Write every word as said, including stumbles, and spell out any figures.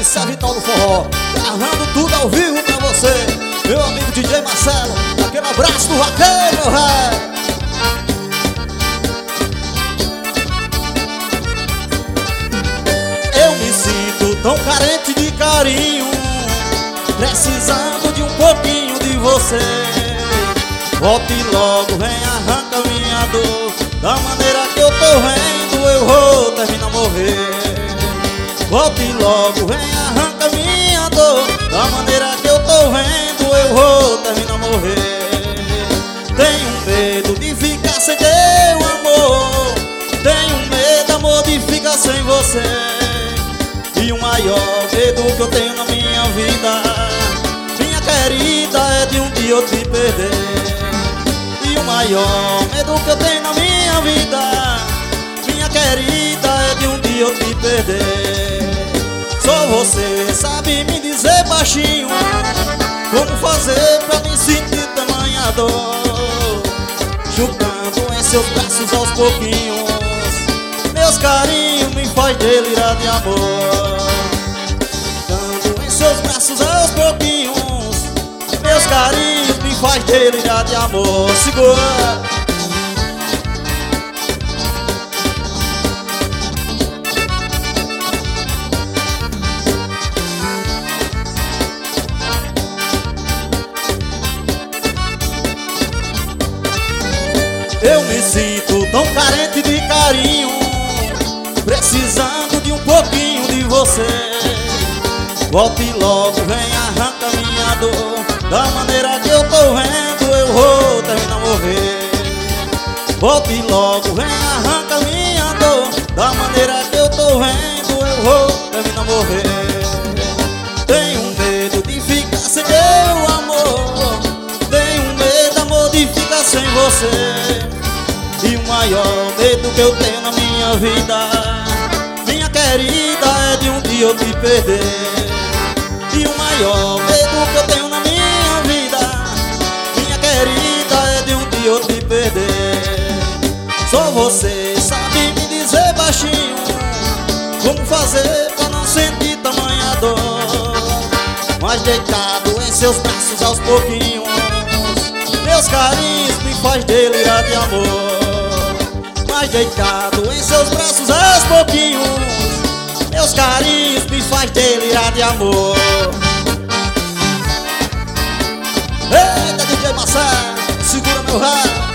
Polícia Vital do Forró, gravando tudo ao vivo pra você, meu amigo D J Marcelo. Aquele abraço do vaqueiro, meu rei. Eu me sinto tão carente de carinho, precisando de um pouquinho de você. Volte logo, vem, arranca minha dor. Da maneira que eu tô vendo, eu vou terminar morrer. Volte logo, vem, arranca minha dor. Da maneira que eu tô vendo, eu vou terminar morrer. Tenho medo de ficar sem teu amor. Tenho medo, amor, de ficar sem você. E o maior medo que eu tenho na minha vida, minha querida, é de um dia eu te perder. E o maior medo que eu tenho na minha vida, minha querida, é de um dia eu te perder. Só você sabe me dizer baixinho como fazer pra me sentir tamanha dor. Chupando em seus braços aos pouquinhos, meus carinhos me faz delirar de amor. Dando em seus braços aos pouquinhos, meus carinhos me faz delirar de amor. Segura! Eu me sinto tão carente de carinho, precisando de um pouquinho de você. Volte logo, vem, arranca minha dor. Da maneira que eu tô vendo, eu vou terminar morrer. Volte logo, vem, arranca minha dor. Da maneira que eu tô vendo, eu vou terminar morrer. Tenho medo de ficar sem teu amor. Tenho medo, amor, de ficar sem você. E o maior medo que eu tenho na minha vida, minha querida, é de um dia eu te perder. E o maior medo que eu tenho na minha vida, minha querida, é de um dia eu te perder. Só você sabe me dizer baixinho como fazer pra não sentir tamanha dor. Mas deitado em seus braços aos pouquinhos, meus carinhos me faz delirar de amor. Mas deitado em seus braços aos pouquinhos, meus carinhos me faz delirar de amor. Eita, D J Marcelo, segura meu rabo.